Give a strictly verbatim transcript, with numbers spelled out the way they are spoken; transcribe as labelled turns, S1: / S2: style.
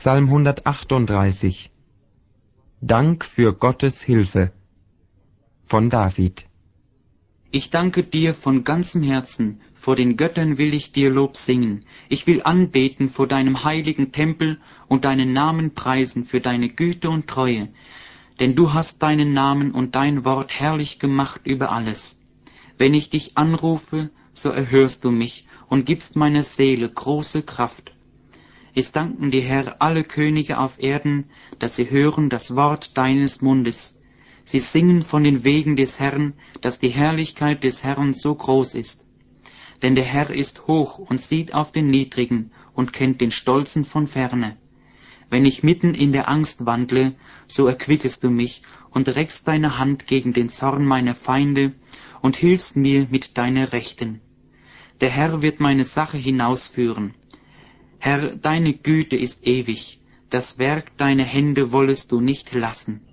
S1: Psalm hundertachtunddreißig. Dank für Gottes Hilfe von David.
S2: Ich danke dir von ganzem Herzen, vor den Göttern will ich dir Lob singen. Ich will anbeten vor deinem heiligen Tempel und deinen Namen preisen für deine Güte und Treue. Denn du hast deinen Namen und dein Wort herrlich gemacht über alles. Wenn ich dich anrufe, so erhörst du mich und gibst meiner Seele große Kraft. Es danken dir, Herr, alle Könige auf Erden, dass sie hören das Wort deines Mundes. Sie singen von den Wegen des Herrn, dass die Herrlichkeit des Herrn so groß ist. Denn der Herr ist hoch und sieht auf den Niedrigen und kennt den Stolzen von ferne. Wenn ich mitten in der Angst wandle, so erquickest du mich und reckst deine Hand gegen den Zorn meiner Feinde und hilfst mir mit deiner Rechten. Der Herr wird meine Sache hinausführen. Herr, deine Güte ist ewig, das Werk deiner Hände wollest du nicht lassen.